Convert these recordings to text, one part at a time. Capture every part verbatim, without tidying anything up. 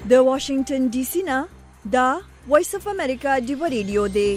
د واشنگټن ډي سي نه دا وایس اف امریکا دی ریډیو دی.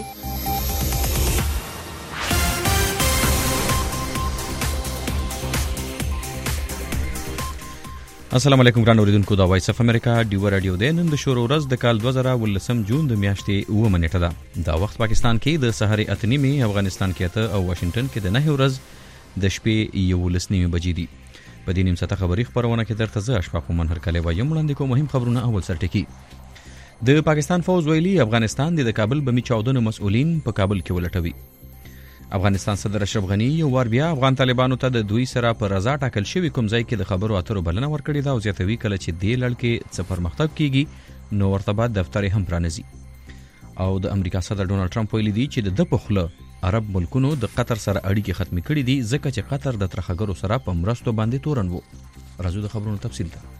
السلام علیکم ګران اوریدونکو، دا وایس اف امریکا دی ریډیو دی. نن د شروع ورځ د کال دوه زره ولسم جون د میاشتې اوه نیټه ده. دا وخت پاکستان کې د سحر اته نیمې، افغانستان کې اته او واشنگټن کې د نه ورځ د شپې یولس نیمې بجې دي. په دې نیم ساعته خبري خبرونه کې درته زه اشفاق منهر کلی وایم. وړاندې کوم مهم خبرونه. اول سرټکی د پاکستان فوز ویلي افغانستان د کابل بمي چاودنو مسؤلین په کابل کې ولټوي. افغانستان صدر اشرف غنی یو وار بیا افغان طالبانو ته د دوی سره په رضا ټاکل شوی کوم ځای کې د خبرو اترو بلنه ورکړې ده او زیاتوي کله چې دې لړ کې څه پرمختګ کیږي نو ورته بعد دفتر هم پرانیزي. او د امریکا صدر ډونالد ټرمپ ویلي دی چې د پخله عرب ملکونو د قطر سره اړیکې ختمې کړې دي ځکه چې قطر د ترخګرو سره په مرستو باندې تورن وو. راځو د خبرونو تفصیل ته.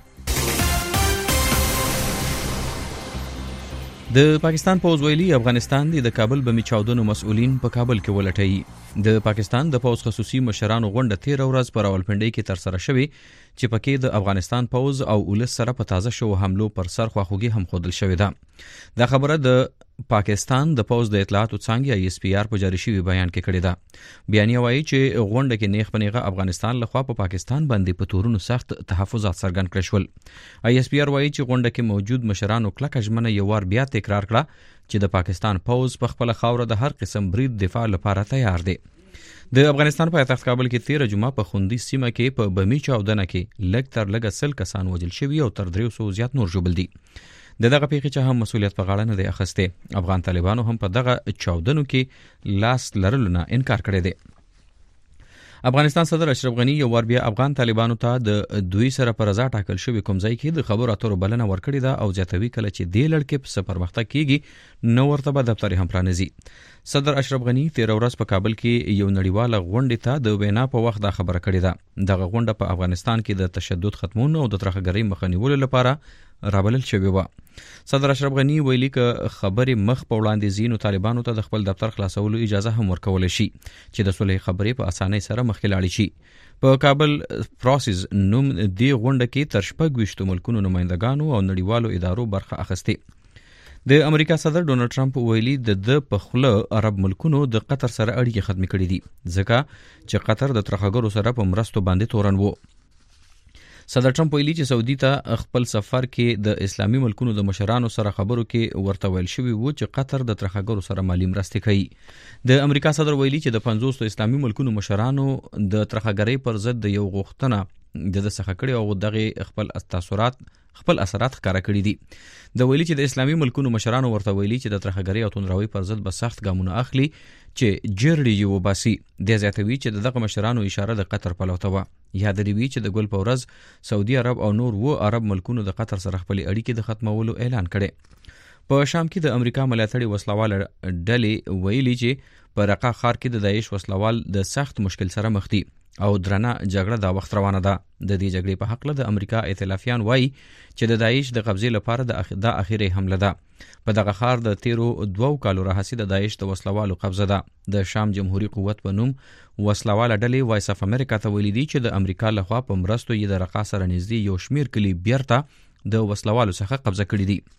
د پاکستان پوز ویلي افغانستان د کابل بمي چاودنو مسؤلین په کابل کې ولټوي. د پاکستان د پوز خصوصي مشرانو غونډه تیر ورځ پر راولپنډي کې تر سره شوې چې پکې د افغانستان پوز او ولس سره په تازه شو حملو پر سر خواخوږي هم خودل شوې ده. دا خبره د پاکستان د پوز د اطلاعاتو څانګې آی اس پی آر په جاری شوی بیان کې کړې ده. بیان یې وایي چې غونډه کې نیغ په نیغه افغانستان لخوا په پاکستان باندې په تورونو سخت تحفظات څرګند کړل شول. آی اس پی آر وایي چې غونډه کې موجود مشرانو کلکه ژمنه یو وار بیا تکرار کړه چې د پاکستان پوز په خپل خاوره د هر قسم برید دفاع لپاره تیار دی. د افغانستان په پایتخت کابل کې تیر جمعه په خوندي سیمه کې په بمي چاودنه کې لږ تر لږه سل کسان وژل شوي او تر دریو سوو زیات نور ژوبل دي. د دغه پیښې چې هم مسؤلیت په غاړه نه دی اخیستی. افغان طالبانو هم په دغه چاودنو کې لاس لرلو نه انکار کړی دی. افغانستان صدر اشرف غنی یو وار بیا افغان طالبانو ته د دوی سره پر رضا ټاکل شوی کوم ځای کې د خبرو اترو بلنه ورکړې ده او زیاتوي کله چې دې لړ کې په پرمختګ کیږي نو ورته به دفتر هم پرانیزي. صدر اشرف غنی تیر ورځ په کابل کې یو نړیواله غونډه ته د وینا په وخت دا خبره کړې ده. دغه غونډه په افغانستان کې د تشدد ختمولو او د ترخګرۍ مخه نیولو لپاره رابلل شوې و. صدر اشرف غنی ویلي ک خبرې مخ په وړاندې زینو طالبانو ته د خپل دفتر خلاصولو اجازه هم ورکول شي چې د صلح خبرې په اسانۍ سره مخکې لاړې شي. په کابل پروسس نوم دی غونډه کې تر شپږ ویشتو ملکونو نمائندګانو او نړیوالو ادارو برخه اخیستې. د امریکا صدر ډونالد ټرمپ ویلي د د پخله عرب ملکونو د قطر سره اړیکې ختمې کړې دي ځکه چې قطر د ترخګرو سره په مرستو باندې تورن وو. صدر ټرمپ ویلي چې سعودي ته خپل سفر کې د اسلامي ملکونو د مشرانو سره خبرو کې ورته ویل شوی وو چې قطر د ترخګرو سره مالی مرستې کوي. د امریکا صدر ویلي چې د پنځوسو اسلامي ملکونو مشرانو د ترخګرۍ پر ضد د یو غوښتنه د څخه کړي او دغه خپل تاثیرات خپل اثرات ښکاره کړي دي. د ویلي چې د اسلامي ملکونو مشرانو ورته ویلي چې د ترخګرۍ او توندروي پر ضد به سخت ګامونه اخلي چې جرړي یو باسي. د زیاتوي چې دغه مشرانو اشاره د قطر په لور ته یاد لري چې د ګل په ورځ سعودي عرب او نور و عرب ملکونو د قطر سره خپل اړیکې د ختمولو اعلان کړي. په شام کې د امریکا ملاتړي وسلوال ډلې ویلي چې په رقه ښار کې د داعش وسلوال د سخت مشکل سره مخ دي او درنه جګړه دا وخت روانه ده. د دې جګړې په حق له د امریکا ائتلافیان وایي چې د داعش د قبضې لپاره د اخ... دا اخیری حمله ده. په دغه ښار د تیرو دوو کالو راهیسې د داعش د وسلوالو قبضه ده. د شام جمهوریت قوت په نوم وسلواله ډلې وایس اف امریکا ته ویلي دي چې د امریکا لخوا په مرستو یې د رقه سره نږدې یو شمیر کلی بیرته د وسلوالو څخه قبضه کړي دي.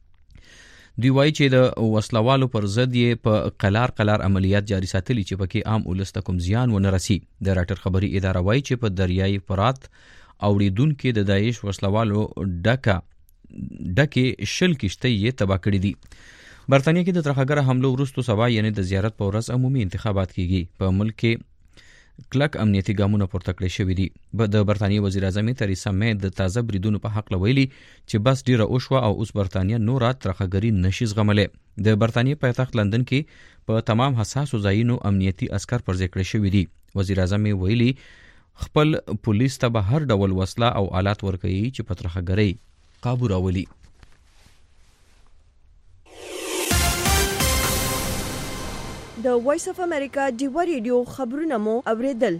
دوی وایي چې د وسلوالو پر ضد یې په قلار قلار عملیات جاری ساتلي چې پکې عام ولس ته کوم زیان ونه رسي. د راټر خبري اداره وایي چې په دریای فرات اوریدونکو د داعش وسلوالو ډکه ډکه شل کشته یې تباه کړې دي. برتانیې کې د ترخګر حملو وروسته سبا یعنی د زیارت په ورځ عمومي انتخابات کیږي. په ملک کې کلک امنیتي ګامونه پورته کړی شوي دي. د برتانیې وزیر اعظم تریسا مې د تازه بریدونو په حق ویلي چې بس ډیره وشوه او اوس برتانیې نوره ترخګري نشي زغملی. د برتانیې پایتخت لندن کې په تمام حساسو ځایونو امنیتي عسكر پر ځای کړی شوي دي. وزیر اعظم ویلي خپل پولیس ته به هر ډول وسله او آلات ورکوي چې په ترخګرۍ قابو راولي. د وایس اف امریکا دی ریډیو خبرونه مو اوریدل.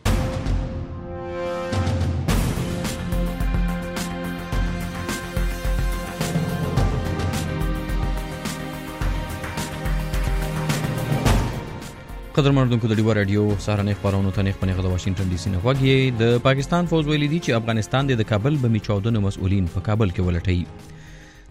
قدرمن اوریدونکو د ډیوا رادیو سهارنۍ خبرونو ته نیغ پنیغه د واشنگټن ډي سي نه غوږی. د پاکستان فوز ویلي دي چې افغانستان د کابل بمي چاودنو مسؤلین په کابل کې ولټوي.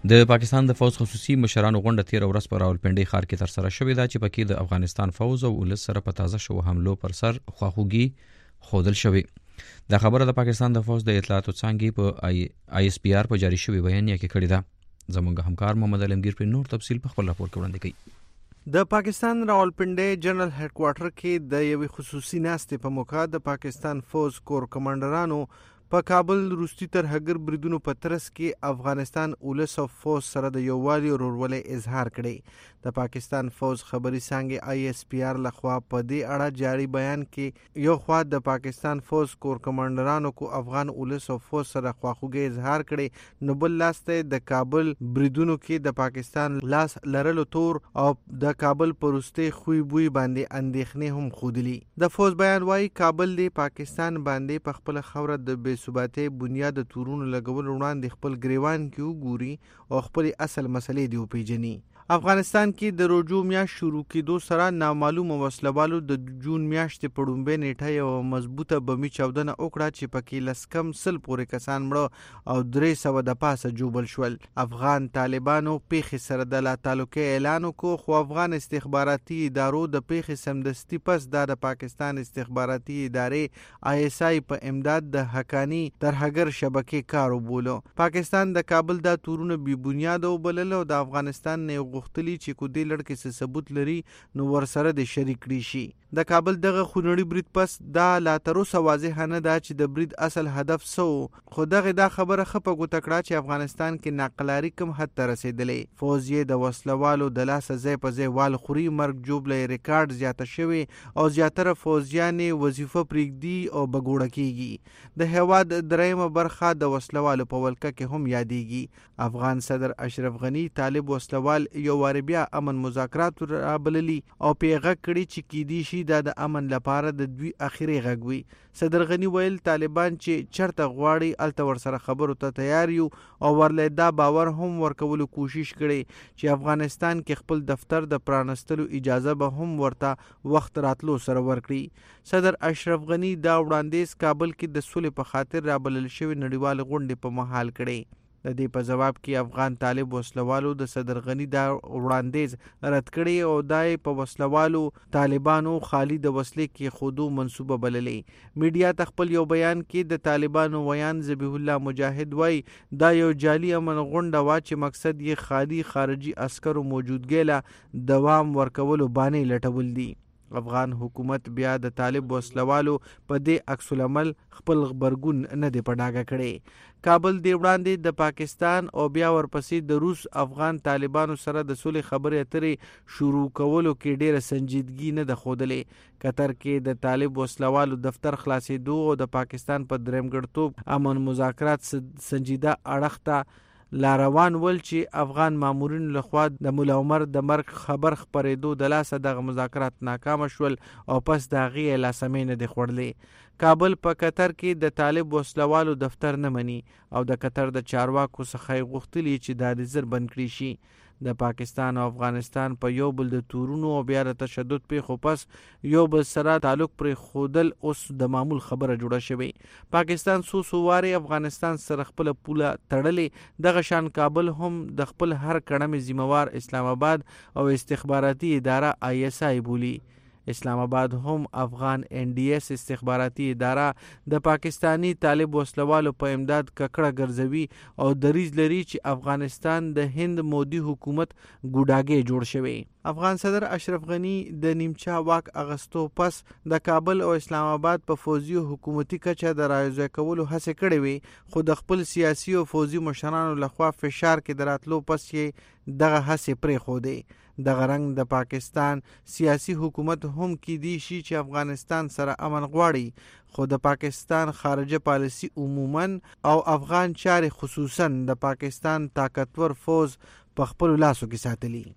د پاکستان د فوز خصوصي مشرانو غونډه تیر ورځ په راولپنډي ښار کې تر سره شوې ده چې پکې د افغانستان فوز او ولس سره په تازه شو حملو پر سر خواخوږي خودل شوې. دا خبره د پاکستان د فوز د اطلاعاتو څانګې په آی اس پی آر په جاری شوی بیان کې کړې ده. زموږ همکار محمد علمگیر پر نور تفصیل په خپل راپور کې وړاندې کوي. د پاکستان راولپنډي جنرال هډ کوارټر کې د یوې خصوصي ناستې په موقع د پاکستان فوز کور کمانډرانو په کابل روستي ترهګر بریدونو په ترڅ کې افغانستان ولس او فوز سره د یووالي او ورورولۍ اظهار کړی. د پاکستان فوز خبري څانګې آی اس پی آر لخوا په دې اړه جاری بیان کې یو خوا د پاکستان فوز کور کمانډرانو کو افغان ولس او فوز سره خواخوږي اظهار کړي، نو بل لاس ته د کابل بریدونو کې د پاکستان لاس لرلو تور او د کابل پروستي خوې بوی باندې اندېښنې هم خودلی. د فوز بیان وايي کابل دی پاکستان باندې په خپل خوره د بې ثباتۍ بنیاد تورونو لګول وړاندې خپل ګریوان کې وګوري او خپل اصل مسلې دی وپیژني. افغانستان کې د روجو میاشت شروع کېدو سره نامعلومه وسلوالو د جون میاشتې په لومبۍ نیټه یوه مضبوطه بمي چاودنه وکړه چې پکې لس کم سل پورې کسان مړه او درې سوه د پاسه جوبل شول. افغان طالبانو پیښې سره د لا تعلقۍ اعلان وکړو، خو افغان استخباراتي ادارو د پیښې سمدستي پس دا د پاکستان استخباراتي ادارې آی اس آی په امداد د حقانی ترهګر شبکې کار وبولو. پاکستان د کابل دا تورونه بې بنیاده وبلل او د افغانستان نه غوښتلی چې کو دې لړ کې څه ثبوت لري نو ورسره د شریک کړي شي. د کابل دغه خونړي برید پس دا لا تر اوسه واضح نه ده چې د برید اصل هدف څه و، خو دغه دا خبره ښه په ګوته کړه چې افغانستان کې ناقلاري کوم حد ته رسېدلی. فوز یې د وسلوالو د لاسه ځای په ځای وال خوري، مرګ جوبله ریکارډ زیاته شوې او زیاتره فوزیان وظیفه پرېږدي او بګوړه کېږي. د هېواد دریمه برخه د وسلوالو په ولکه کې هم یادېږي. افغان صدر اشرف غني طالب وسلوال یو وار بیا امن مذاکرات رابللي او پیغه کړي چې کېدی شي دا د امن لپاره د دوی اخري غږ وي. صدر غني ویل طالبان چې چرته غواړي الته ورسره خبرو ته تیار یو او ورله دا باور هم ورکولو کوشش کړي چې افغانستان کې خپل دفتر د پرانستلو اجازه به هم ورته وخت راتلو سره ورکړي. صدر اشرف غني دا وړاندیز کابل کې د سولې په خاطر رابلل شوی نړیوال غونډې په مهال کړي. د دې په جواب کې افغان طالب وسلوالو د صدر غني دا وړاندیز رد کړي او دای په وسلوالو طالبانو خالي د وسلې کې خودو منسوبه بللې. میډیا تخپل یو بیان کې د طالبانو ویان ذبیح الله مجاهد وای دا یو جعلي امن غونډه وا چې مقصد یې خالي خارجي عسکرو موجودګۍ له دوام ورکولو باندې لټول دي. افغان حکومت بیا د طالب وسلوالو په دې عکس العمل خپل غبرګون نه دی په ډاګه کړی. کابل دی وړاندې د پاکستان او بیا ورپسې د روس افغان طالبانو سره د سولې خبرې اترې شروع کولو کې ډیره سنجیدګي نه ده ښودلې. قطر کې د طالب وسلوالو دفتر خلاصېدو او د پاکستان په درېمګړتوب امن مذاکرات سنجیده اړخ ته لاروان ول چې افغان مامورینو لخوا د مولا عمر د مرګ خبر خپرېدو د لاسه دغه مذاکرات ناکامه شول او پس د هغې لاسمې نه دي خوړلې. کابل په قطر کې د طالب وسلوالو دفتر نه مني او د قطر د چارواکو څخه یې غوښتلي چې دا د زر بند کړي شي. د پاکستان او افغانستان په یو بل د تورونو او بیا د تشدد پیښو پس یو بل سره تعلق پرې خودل اوس د معمول خبره جوړه شوې. پاکستان څو څو وارې افغانستان سره خپل پوله تړلې، دغه شان کابل هم د خپل هر کړمې ذمہوار اسلام آباد او استخباراتي اداره آی اس آی بولی. اسلام آباد هم افغان این ډي اس استخباراتي اداره د پاکستانی طالب وسلوالو په امداد ککړه ګرځوي او دریځ لري چې افغانستان د هند مودي حکومت ګوډاګي جوړ شوی. افغان صدر اشرف غني د نیمچا واک اغستو پس د کابل او اسلام آباد په فوزي او حکومتي کچه د رايوځای کولو هڅه کړې وي، خو د خپل سیاسي او فوزي مشرانو لخوا فشار کې دراتلو پس یې دغه هڅه پرې خو دی. دغه رنګ د پاکستان سیاسي حکومت هم کې دی شي چې افغانستان سره امن غواړي، خو د پاکستان خارجه پالیسی عموما او افغان چارې خصوصا د پاکستان طاقتور فوز په خپل لاسو کې ساتلی.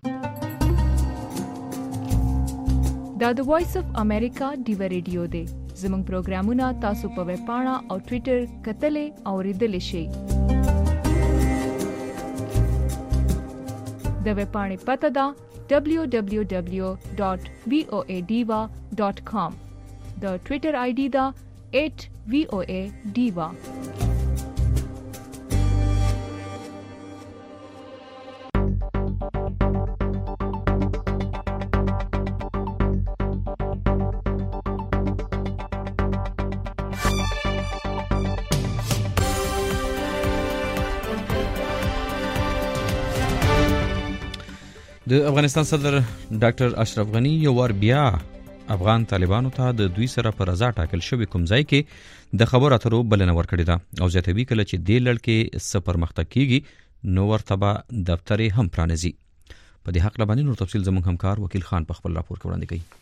دا د وایس اف امریکا ډیو ریډیو دی. زموږ پروګرامونه تاسو په ویب پاڼه او ټوئیټر کتلې او ریډلې شئ. د ویب پاڼې پته ده دبلیو دبلیو دبلیو ډاٹ وی او ای ډیوا ډاٹ کام. د ټوئیټر آی ډي ده ایٹ وی او ای ډیوا. د افغانستان صدر ډاکټر اشرف غنی یو ور بیا افغان طالبانو ته د دوی سره پر رضا ټاکل شوی کوم ځای کې د خبرو اترو بلنه ورکړې ده او زیاتوي کله چې دې لړ کې څه پرمختګ کیږي نو ورته به دفتر هم پرانیزي. په دې حق لبانی نور تفصیل زموږ همکار وکیل خان په خپل راپور کې وړاندې کوي.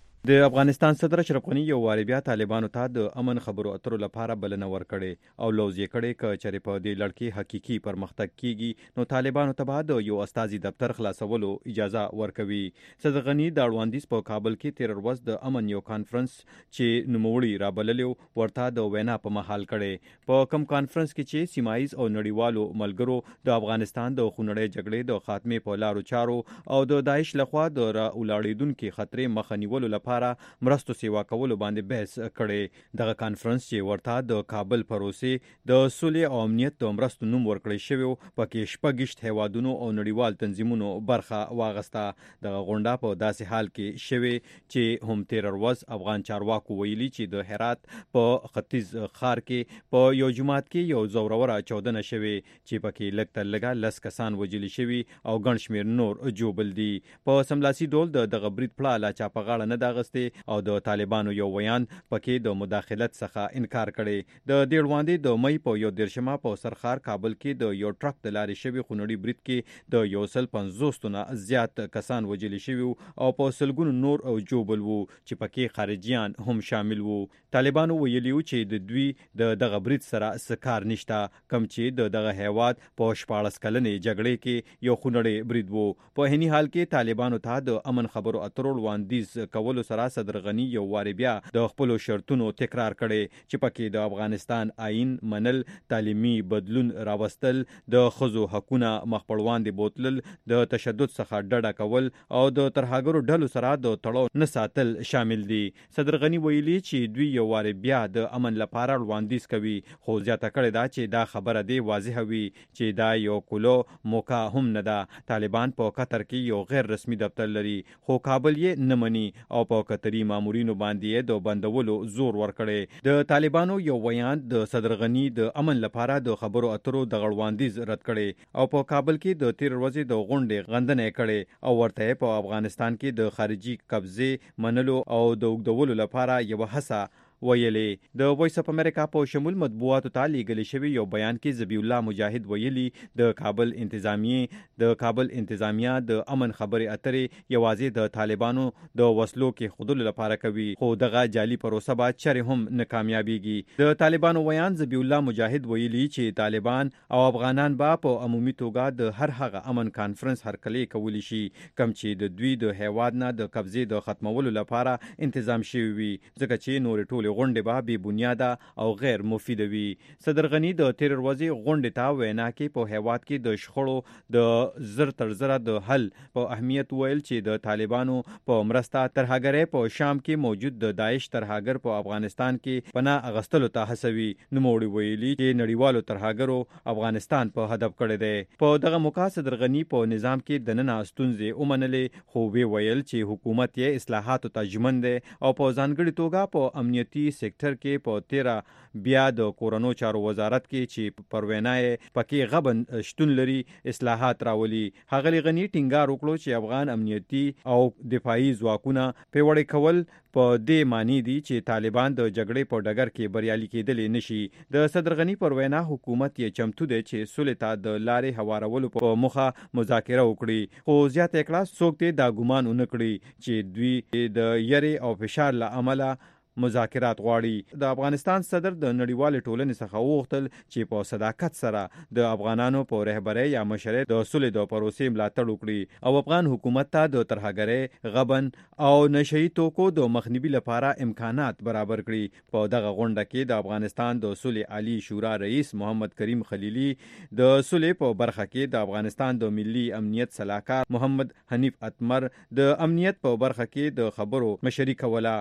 د افغانستان صدر اشرف غنی یو واری بیا طالبانو ته د امن خبرو اترو لپاره بلنه ورکړې او لوزې کړې ک چېرې په دې لړ کې حقيقي پرمختګ کیږي نو طالبانو ته بعد یو استازي دفتر خلاصولو اجازه ورکوي. صدر غنی د اړوندیز په کابل کې تیر ورځ د امن یو کانفرنس چې نوموړي رابللو ورته د وینا په محل کړي. په کم کانفرنس کې چې سیمایز او نړیوالو ملګرو د افغانستان د خونړۍ جګړې د خاتمه په لارو چارو او د داعش لخوا د راولاړېدونکو خطرې مخه نیولو لپاره مرستو سیوا کولو باندې بحث کړي. دغه کانفرنس چې ورته د کابل پروسې د صلح او امنیت د مرستو نوم ورکړی شوی پکې شپږشت هیوادونو او نړیوال تنظیمونو برخه واغسته. دغه غونډه په داسې حال کې شوی چې هم تیر ورځ افغان چارواکو ویلي چې د هرات په ختیځ خار کې په یو جماعت کې یو زوروره چودنه شوی چې پکې لږ تر لږه لس کسان وژل شوي او ګڼ شمېر نور جوبل دي. په سملاسي ډول د دغه برید پړه لا چا په غاړه نه ده او د طالبانو یو ویان پکې د مداخلت څخه انکار کړي. د دې وړاندې د مې په یو دیرشمه په سرخار کابل کې د یو ټرک د لارې شوی خونړي برید کې د یو سل پنځوس نه زیات کسان وژل شوي او په سلګونو نور او جوبل وو چې پکې خارجيان هم شامل وو. طالبانو ویلي چې د دوی د دغه برید سره سکار نشته کم چې د دغه هیواد په شپاړس کلنې جګړې کې یو خونړي برید وو. په هني حال کې طالبانو ته د امن خبرو اترو وړاندیز کولو سره صدر غنی یو واری بیا د خپل شرطونو تکرار کړي چې پکې د افغانستان آئین منل، تعلیمي بدلون راوستل، د ښځو حقوقونه مخپړواندې بوتلل، د تشدد څخه ډډه کول او د ترهګرو ډلو سره د تړاو نه ساتل شامل دي. صدر غنی ویلي چې دوی یو واری بیا د امن لپاره وړاندیز کوي خو زیاته کړې ده چې دا خبره دی واضح وي چې دا یو کولو موقع هم نه ده. طالبان په قطر کې یو غیر رسمي دفتر لري خو کابل یې نه مني او په قطري مامورینو باندې د بندولو زور ورکړي. د طالبانو یو ویان د صدر غنی د امن لپاره د خبرو اترو د غړواندیز رد کړي او په کابل کې د تیر ورځې د غونډې غندنه کړي او ورته په افغانستان کې د خارجي قبضه منلو او د اوږدولو لپاره یو هڅه ویلي. د وایس اف امریکا په شمول مطبوعاتو ته لیږل شوی یو بیان کې ذبیح الله مجاهد ویلي د کابل انتظامیه د کابل انتظامیه د امن خبرې اترې یوازې د طالبانو د وسلو کې خودلو لپاره کوي خو دغه جعلي پروسه به چرې هم ناکامیابیږي. د طالبانو ویان ذبیح الله مجاهد ویلي چې طالبان او افغانان به په عمومي توګه د هر هغه امن کانفرنس هرکلی کولی شي کم چې د دوی د هیواد نه د قبضې د ختمولو لپاره تنظیم شوی وي ځکه چې نور ټول غونډې به بې بنیاده او غیر مفیده وي. صدر غنی د تیر ورځې غونډې ته وینا کې په هیواد کې د شخړو د زر تر زره د حل په اهمیت ویل چې د طالبانو په مرسته ترهګرۍ په شام کې موجود د داعش ترهګر په افغانستان کې پناه اغستلو ته هڅوي. نوموړي ویلي چې نړیوالو ترهګرو افغانستان په هدف کړی دی. په دغه موقع صدر غنی په نظام کې د ننه ستونزې ومنلې خو وی ویل چې حکومت یې اصلاحاتو ته ژمن دی او په ځانګړي توګه په امنیتي سیکټر کې په تیرا بیا د کورونو چارو وزارت کې چې پروینای پکې غبن شتون لري اصلاحات راولي. هغه غنی ټینګار وکړو چې افغان امنیتي او دفاعي ځواکونه پیوړی کول په دې معنی دي چې طالبان د جګړې په ډګر کې بریالي کېدل نشي. د صدر غنی پروینا حکومت یې چمتو دی چې صلح ته د لارې هوارولو په مخه مذاکره وکړي خو زیات کړه څوک ته دا ګمان ونه کړي چې دوی د یری او فشار له امله مذاکرات غواړي. د افغانستان صدر د نړیوال ټولنې څخه وغوښتل چې په صداقت سره د افغانانو په رهبرۍ یا مشرۍ د صلح د پروسې ملاتړ وکړي او افغان حکومت ته د ترهګرۍ غبن او نشئی توکو د مخنیوي لپاره امکانات برابر کړي. په دغه غونډه کې د افغانستان د صلح عالی شورا رئیس محمد کریم خلیلی د صلح په برخه کې د افغانستان د ملي امنیت صلاحکار محمد حنیف اتمر د امنیت په برخه کې د خبرو مشري کوله.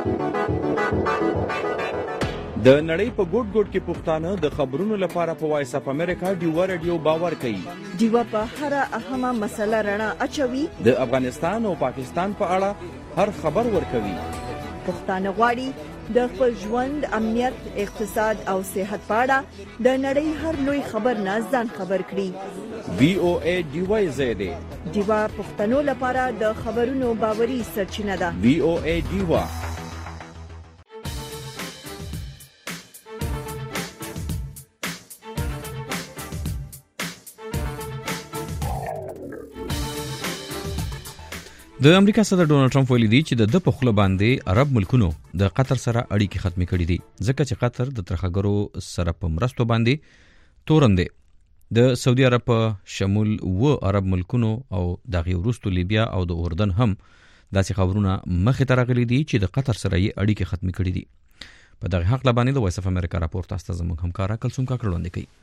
د نړۍ په ګوټ ګوټ کې پښتانه د خبرونو لپاره په وایس اف امریکا ډیوا رادیو باور کوي. ډیوا په هر اهمه مسله رڼا اچوي. د افغانستان او پاکستان په اړه هر خبر ورکوي. پښتانه غواړي د خپل ژوند، امنیت، اقتصاد او صحت په اړه د نړۍ هر لوی خبر نه ځان خبر کړي. وی او ای ډیوا زیاده ډیوا پښتنو لپاره د خبرونو باوري سرچینه ده. وی او ای ډیوا. د امریکا صدر ډونالد ټرمپ ویلي دی چې د د په خوله باندې عرب ملکونو د قطر سره اړیکې ختمې کړې دي ځکه چې قطر د ترخګرو سره په مرستو باندې تورن دی. د سعودي عرب په شمول و عرب ملکونو او دغه وروستو لیبیا او د اردن هم داسې خبرونه مخې ته راغلي دي چې د قطر سره یې اړیکې ختمې کړې دي. په دغه حق لبانې د وایس اف امریکا راپور تاسو زموږ همکارا کلثوم کاکړ وړاندې کوي.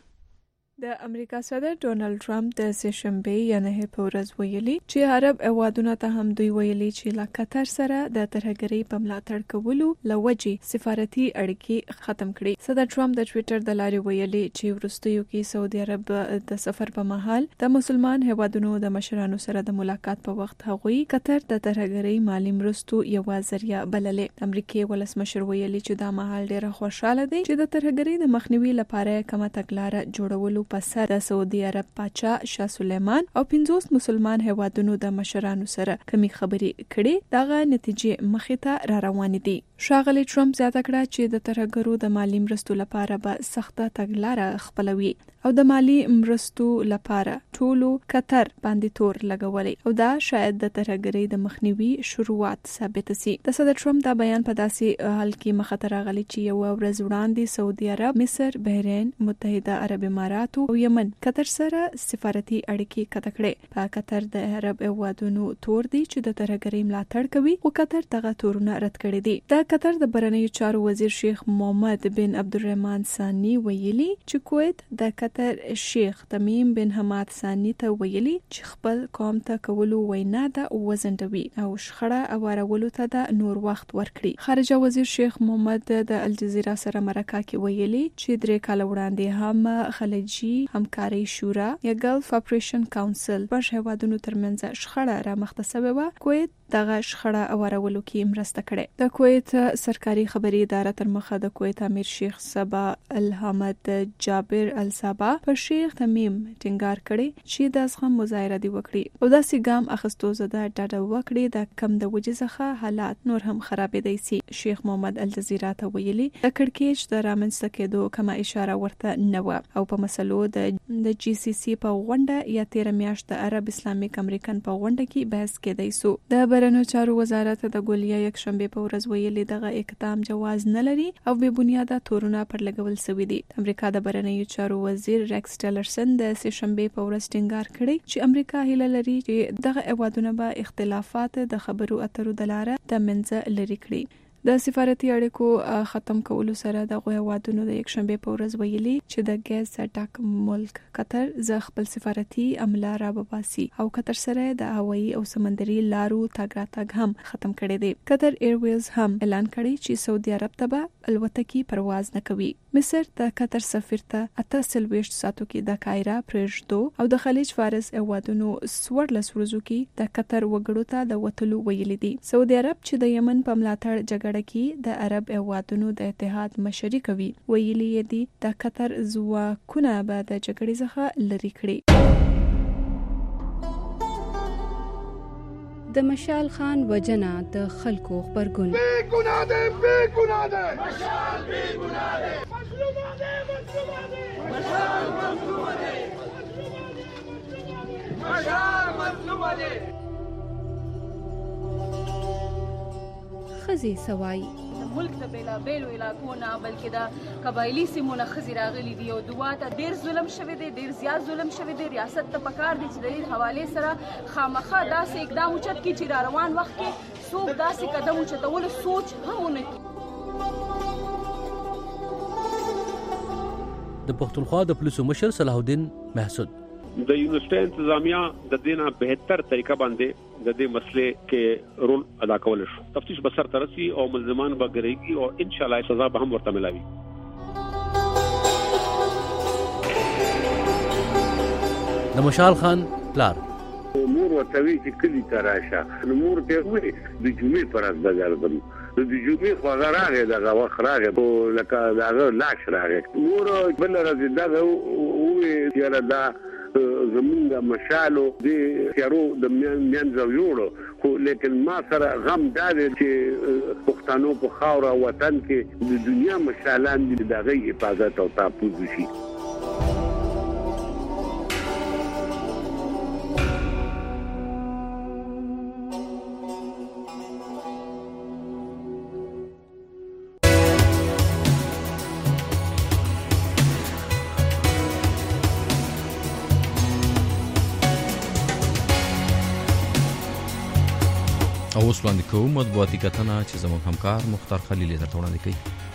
د امریکا صدر ډونالد ټرمپ د سهشنبه یا نه په ورځ ویلي چې عرب هیوادونو ته هم دوی ویلي چې له قطر سره د ترهګرۍ په ملاتړ کولو لوجې سفارتي اړیکې ختم کړي. صدر ټرمپ د ټوئیټر د لارې ویلي چې وروستیو کې سعودي عرب د سفر په مهال د مسلمان هیوادونو د مشرانو سره د ملاقات په وخت هغوی قطر د ترهګرۍ مالی مرستو یو ذریعہ بللې. د امریکای ولسمشر ویلي چې دا مهال ډېر خوشاله دی چې د ترهګرۍ د مخنیوي لپاره کومه تګلارې جوړولو په سر د سعودي عرب پاچا شاه سلیمان او پنځوس مسلمان هیوادونو د مشرانو سره کمی خبرې کړي دغه نتیجې مخې ته را روان دي. ښاغلی ټرمپ زیاته کړه چې د ترهګرو د مالی مرستو لپاره به سخته تګلارې خپلوي او د مالی مرستو لپاره ټولو قطر باندې تور لګولي او دا شاید د ترهګرۍ د مخنیوي شروعات ثابت سي. د صدر ټرمپ دا بیان په داسې حال کې مخ ته راغلی چې یو ورځ وړاندې سعودي عرب، مصر، بحرین، متحده عرب امارات او یمن قطر سره سفارتي اړیکې قطع کړې. په قطر د عرب هیوادونو تور دي چې د ترهګرۍ ملاتړ کوي او قطر دغه تورونه رد کړي دي. د قطر د بهرنیو چارو وزیر شیخ محمد بن عبدالرحمن ثانی ویلي چې کویت د قطر شیخ تمیم بن حماد ثانی ته ویلي چې خپل قوم ته کولو وینا د وزندوي او شخړه اوارولو ته د نور وخت ورکړي. خارجه وزیر شیخ محمد د الجزیره سره مرکه کې ویلي چې درې کال وړاندې هم خلیجي همکاري شورا یا ګلف اپریشن کاونسل پر هیوادونو ترمنځ شخړه را مخته شوې و. کویت دغه شخړه اوارولو کې مرسته کړې. د کویت سرکاري خبري اداره تر مخه د کویت امیر شیخ صبا الحمد جابر الصبا پر شیخ تمیم ټینګار کړي چې د زغم مظاهره دی وکړي او دا سیګام اخستو زده ډاډه وکړي د کم د وجې څخه حالات نور هم خرابې دي سي. شیخ محمد الجزیره ته ویلي د کړکېچ د رامنځته کېدو کومه اشاره ورته نه و او په مسلو د د جی سی سی په غونډه یا تیر میاشت د عرب اسلامیک امریکن په غونډه کې بحث کېدای سو. د بهرنیو چارو وزارت د ګولیا یک شنبه په ورځ ویلي دغه اقدام جواز نه لري او بې بنیاده تورونه پر لګول شوی دي. امریکا د بهرنیو چارو وزیر ریکس ټیلرسن د سه شنبه په ورځ ټینګار کړی چې امریکا هیله لري چې دغه هیوادونه به اختلافات د خبرو اترو د لارې د منځه لري کړي. د سفارتي اړیکو ختم کولو سره د هیوادونو د یک شنبه په ورځ ویلي چې د ګیس ډک ملک قطر ز خپل سفارتي عمله را باسي او قطر سره د هوایي او سمندري لارو تګ راتګ هم ختم کړي دي. قطر ایرویز هم اعلان کړی چې سعودي عرب ته به الوتکې پرواز نه کوي. مصر د قطر سفیر ته اته سلويشت ساتو کې د قاهره پرېږدو او د خلیج فارس هیوادونو سوړلس ورځو کې د قطر وګړو ته د وټلو ویلي دي. سعودي عرب چې د یمن په ملاتړ جګړه کې د عرب هیوادونو د اتحاد مشري کوي ویلي دي د قطر ځواکونه به د جګړې څخه لري کړي. د مشال خان وجنه د خلکو خبرګون بے گناہ دے بے گناہ دے مشال بے گناہ دے مظلوم دے مظلوم دے مشال مظلوم دے مشال مظلوم دے خزي سوای ملک د بیلا بیلو علاقو نه بلکې د قبایلی سیمونه خزي راغلي دي او دواته ډیر ظلم شوی دی، ډیر زیات ظلم شوی دی. ریاست ته پکار دي چې د دې حواله سره خامخا داسې اقدام اوچت کړي چې را روان وخت کې څوک داسې قدم اوچتولو سوچ هم ونه کړي. د پښتونخوا د پولیسو مشر صلاح الدین محسود د یونیورسيټي انتظامیه د دینه بهتر طریقه باندې د دې مسلې کې رول ادا کول شو. تفتیش بسر ترسي او ملزمان به ګرېږي او ان شاء الله سزا به هم ورته ملاوي. د مشال خان پلار مور ورته وی چې کلی ته راشه، نو مور ته وی د جمعې پر ورځ به ګرځم. د جمعې خو راغی دغه وخت راغی او لکه دغه لاش راغی نور بل راځي دغه وې یاره دا زمونږ مشالو د تیارو د منځو جوړو خو لیکن ما سره غم دا دی چې پښتنو په خاوره وطن کې د دنیا مشالان دي دغه حفاظت او تحفظ شي. او اوس وړاندې کوو مطبوعاتي کتنه چې زموږ همکار مختار خلیل یې درته وړاندې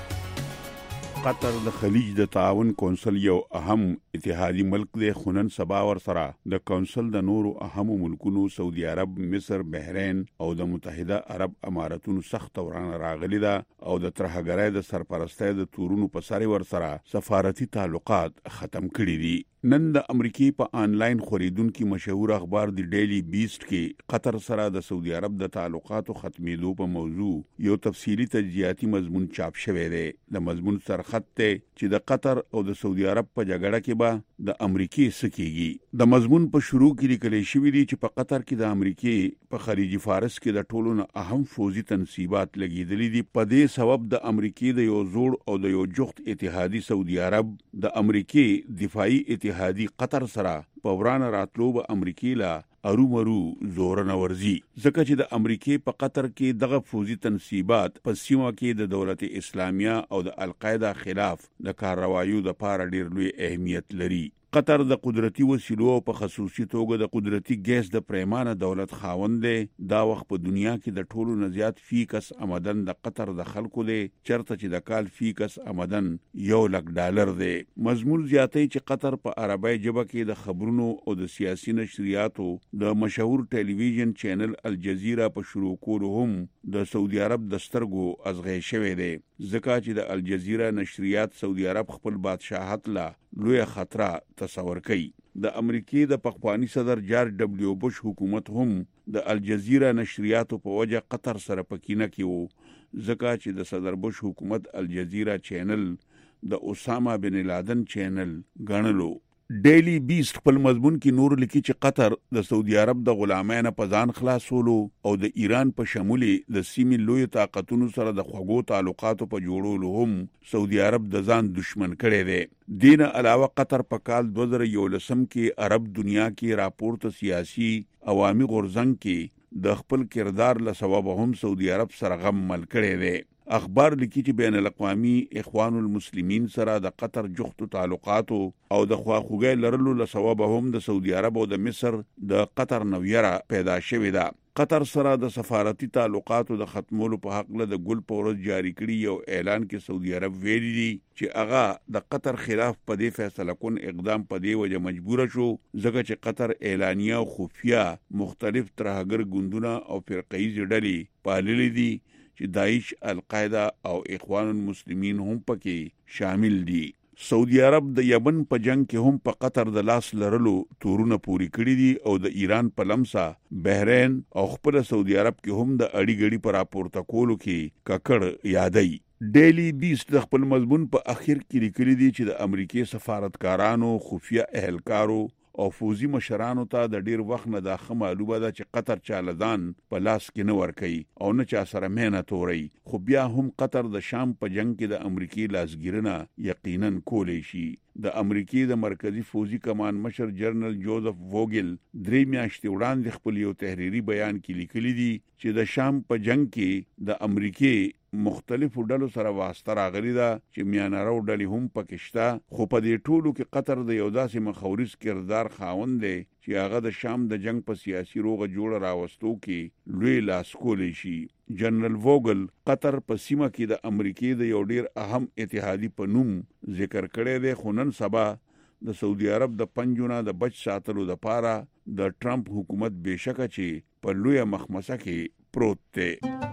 کوي. قطر د خلیج د تعاون کونسل یو اهم اتحادي ملک دی خو نن سبا ورسره د کونسل د نورو اهمو ملکونو سعودي عرب، مصر، بحرین او د متحده عرب اماراتونو سخت ورانه راغلي ده او د ترهګرۍ د سرپرستۍ د تورونو په سر ورسره سفارتي تعلقات ختم کړي دي. نن د امریکای په آنلاین خریدونکو مشهور اخبار دی ډیلی بیسټ کې قطر سره د سعودي عرب د تعلقاتو ختمېدو په موضوع یو تفصیلی تجزیاتی مضمون چاپ شوی دی. د مضمون سرخط ته چې د قطر او د سعودي عرب په جګړه کې به د امریکای سکیږي. د مضمون په شروع کې لیکل شوی دی چې په قطر کې د امریکای په خلیج فارس کې د ټولو نه اهم فوزي تنصیبات لګیدلې دي. په دې سبب د امریکای د یو زوړ او د یو جوخت اتحادی سعودي عرب د امریکای دفاعي اتحادی قطر سره په ورانه راتلو به امریکای لا ارومرو زور نه ورزي ځکه چې د امریکای په قطر کې دغه فوزي تنصیبات په سیمه کې د دولت اسلامیه او د القاعده خلاف د کاروایو د پاره ډیر لوی اهمیت لري. قطر د قدرتي وسیلو په خصوصي توګه د قدرتي ګیس د پریمانه دولت خاوند دی. دا وخت په دنیا کې د ټولو نه زیات فیکس آمدن د قطر د خلکو دی چرته چې د کال فیکس آمدن یو لک ډالر دی. مضمون زیاتوي چې قطر په عربی ژبه کې د خبرونو او د سیاسي نشریاتو د مشهور ټلویزیون چینل الجزیره په شروع کولو هم د سعودي عرب د سترګو ازغې شوی دی ځکه چې د الجزیره نشریات سعودي عرب خپل بادشاہت لا لوی خطر تصور کوي. د امریکای د پخوانی صدر جارج ډبلیو بوش حکومت هم د الجزیره نشریاتو په وجه قطر سره پکینه کیو ځکه چې د صدر بوش حکومت الجزیره چینل د اسامه بن لادن چینل ګڼلو. ډیلی بیسټ خپل مضمون کې نور لیکي چې قطر د سعودي عرب د غلامانو په ځان خلاصولو او د ایران په شمول د سیمې لوی طاقتونو سره د خوږو تعلقاتو په جوړولو هم سعودي عرب د ځان دشمن کړي دي. دینه علاوه قطر په کال دوه زره یولسم کې عرب دنیا کې راپورته سیاسي عوامي غورځنګ کې د خپل کردار له سبب هم سعودي عرب سره غم مل کړي دي. اخبار لیکي چې بین الاقوامي اخوان المسلمین سره د قطر جوختو تعلقاتو او د خواخوږۍ لرلو له سبب هم د سعودي عرب او د مصر د قطر نویره پیدا شوې ده. قطر سره د سفارتي تعلقاتو د ختمولو په حق له د ګل په ورځ جاری کړي یو اعلان کې سعودي عرب ویلي دي چې هغه د قطر خلاف په دې فیصله کون اقدام په دې وجه مجبور شو ځکه چې قطر اعلانیه او خفیه مختلف ترهګر ګوندونه او فرقه‌ایي ډلې پاللې دي چې داعش، القاعده او اخوان المسلمین هم پکې شامل دي. سعودي عرب د یمن په جنگ کې هم په قطر د لاس لرلو تورونه پوری کړی دي او د ایران په لمسا بحرین او خپل سعودي عرب کې هم د اړی ګړي پر راپورته کولو کې ککړ یادای. ډیلی بیسټ د خپل مضمون په اخر کې لیکلي دي چې د امریکای سفارتکارانو، خفیه اهلکارو او فوزي مشرانو ته د ډیر وخت نه د معلومه ده چې قطر چالدان په لاس کې نه ور کوي او نه چا سره مهنه توري خو بیا هم قطر د شام په جنگ کې د امریکای لاسګیرنه یقینا کولای شي. د امریکای د مرکزی فوزي کمان مشر جنرال جوزف ووګل درې میاشتې وړاندې خپل یو تحریری بیان کې لیکلي دي چې د شام په جنگ کې د امریکای مختلفو ډلو سره واسطه راغلی ده چې میانارو ډلې هم پکشته خو په دې ټولو کې قطر د یو داسې مخاورز کردار خاوند دی چې هغه د شام د جنگ په سیاسي روغه جوړه راوستو کې لوی لاس کولی شي. جنرال ووګل قطر په سیمه کې د امریکای د یو ډیر اهم اتحادی په نوم ذکر کړی دی خو نن سبا د سعودي عرب د پنجونه د بچ ساتلو د پاره د ټرمپ حکومت بشکه چې په لوی مخمسه کې پروت دی.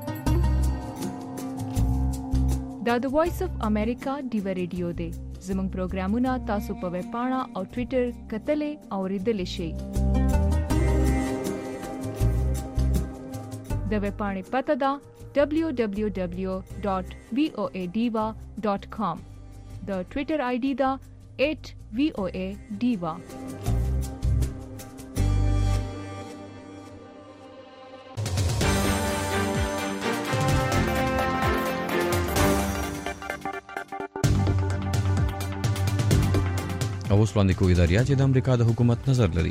دا د وایس اف امریکا ډیو ریډیو دی. زموږ پروګرامونه تاسو په ویب پاڼه او ټوئیټر کتلې او ریډلې شئ. د ویب پاڼې پته ده دبلیو دبلیو دبلیو ډاټ وی او ای ډیوا ډاټ کام. د ټوئیټر آی ډي دا ایټ وی او ای ډیوا. اوس وړاندې کوي دریا چې د امریکا د حکومت نظر لري.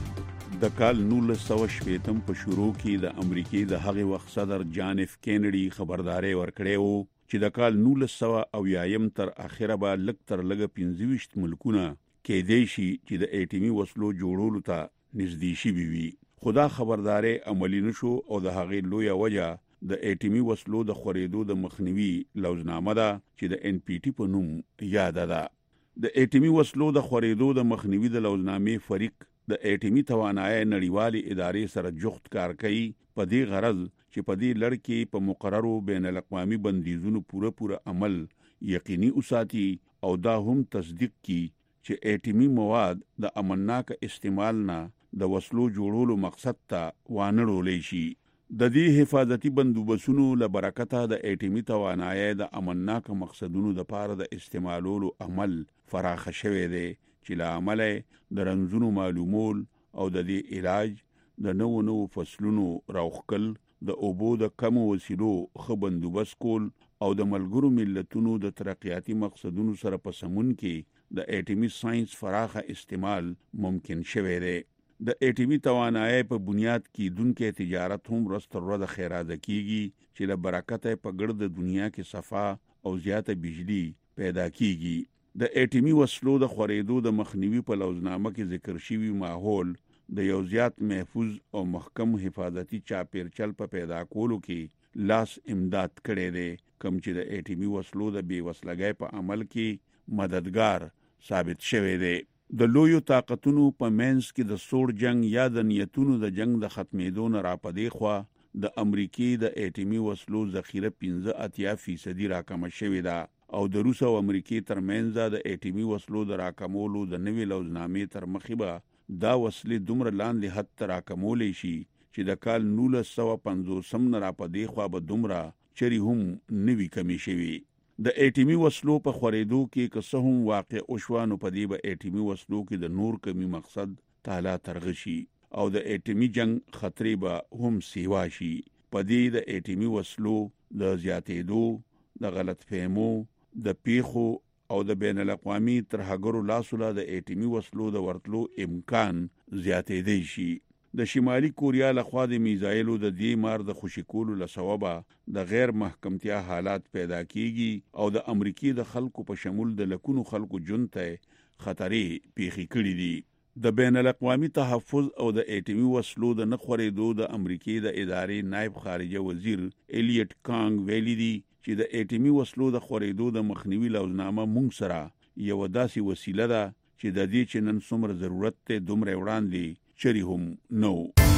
د کال نولس سوه شپېتم په شروع کې د امریکای د هغې وخت صدر جان اف کینیډي خبرداري ورکړې وو چې د کال نولس سوه اویایم تر اخره به لږ تر لږه پنځه ویشت ملکونه کېدای شي چې د اټومي وسلو جوړولو ته نږدې شوي وي. خو دا خبرداري عملي نشو او د هغې لویه وجه د اټومي وسلو د خورېدو د مخنیوي لوزنامه ده چې د ان پی ټي په نوم یاده ده. د اټومي وسلو د خورېدو د مخنیوي د لوزنامې فریق د اټومي توانایي نړیوالې ادارې سره جوخت کار کوي په دې غرض چې په دې لړ کې په مقررو بین الاقوامي بندیزونو پوره پوره عمل یقیني وساتي او دا هم تصدیق کړي چې اټومي مواد د امنناک استعمال نه د وسلو جوړولو مقصد ته وانړولې شي. د دې حفاظتي بندوبستونو لبرکته د اټومي توانایي د امنناک مقصدونو لپاره د استعمالولو عمل فراخ شوی دی چې له عمله د رنځونو معلومول او د دې علاج د نوو نوو فصلونو راوخکل د اوبو د کم وسیلو ښه بندوبست کول او د ملګرو ملتونو د ترقیاتي مقصدونو سره په سمون کې د اټومي ساينس فراخه استعمال ممکن شوی دی. د اټومي توانایي په بنیاد کې دونکو تجارت هم رستورده خیراده کیږي چې له برکته په ګرد دنیا کې صفا او زیاته بجلی پیدا کیږي. د اټومي وسلو د خورېدو د مخنیوي په لوزنامه کې ذکر شوی ماحول د یو زیات محفوظ او محکم حفاظتي چاپیرچل په پیدا کولو کې لاس امداد کړی دی کوم چې د اټومي وسلو د بې وسلګۍ په عمل کې مددگار ثابت شوی دی. د لویو طاقتونو په منځ کې د سوړ جنگ یا د نیتونو د جنگ د ختمېدو نه راپدې خوا د امریکای د اټومي وسلو ذخیره پنځه اتیا فیصدي راکم شوې ده او د روس او امریکای ترمنځ د اټومي وسلو د راکمولو د نوې لوزنامې تر مخې به دا وسلې دومره لاندې حد ته راکمولې شي چې د کال نولس سوه پنځوسم نه راپدې خوا به دومره چری هم نوي کمی شوي. د اټومي وسلو په خورېدو کې که څه هم واقع وشوانو په دې به اټومي وسلو کې د نور کمی مقصد تعالی ترغشي او د اټومي جنگ خطرې به هم سیوا شي. په دې د اټومي وسلو د زیاتېدو د غلط فهمو د پیخو او د بین الاقوامي ترهګرو لاسوله د اټومي وسلو د ورتلو امکان زیاتېدی شي. د شمالي کوریا لخوا د میزایلو د دې مار د خوشی کولو لسببه د غیر محکمتیا حالات پیدا کیږي او د امریکای د خلکو په شمول د لکونو خلکو جنته خطرې پیخي کړې دي. د بین الاقوامي تحفظ او د اټومي وسلو د نخورېدو د امریکای د ادارې نائب خارجه وزیر الیټ کانګ ویلي دي چې د اټومي وسلو د خورېدو د مخنیوي لوزنامه مونږ سره یو داسې وسیله ده چې د دې چې نن څومره ضرورت ته دومره وړاندې چری هم نو.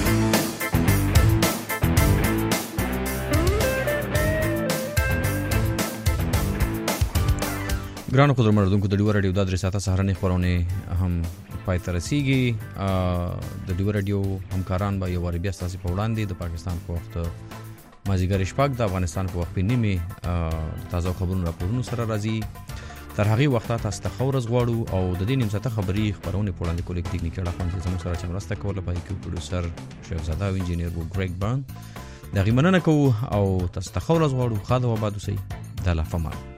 ګرانو قدرمن اردوونکو د ډیو رادیو د درې ساعته سهارنې خبرونه هم پای ته رسیږي. د ډیو رادیو همکاران به یو واری بیا ستاسو په وړاندې د پاکستان په وخت مازیګر شپږ د افغانستان په وخت په نیمه تازه خبرونو راپورونو سره راځي. تر هغه وخت تاسو ته خورز غواړو او د دې نیمه ساعته خبري خبرونه په وړاندې کولې ټیکنیکي اړخ هم زموږ سره چمرسته کوله په کې پروډوسر شهزاده او انجینیر وو ګریګ برن. دا غیمنه کوو او تاسو ته خورز غواړو. خاله و بعد سي د لا فما